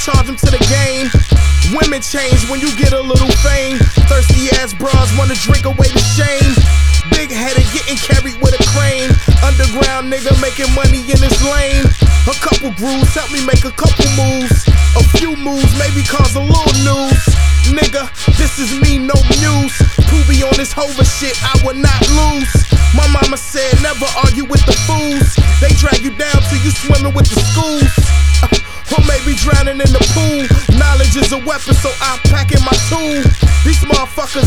charge them to the game. Women change when you get a little fame. Thirsty ass bras wanna drink away the shame. Big headed getting carried with a crane. Underground nigga making money in his lane. A couple grooves help me make a couple moves. A few moves maybe cause a little news. Nigga, this is me, no news. Poobie on this hover shit, I would not lose. My mama said never argue with the fools. They drag you down till you swimming with the schools. Or maybe drowning in the pool. Knowledge is a weapon, so I pack in my tool. These motherfuckers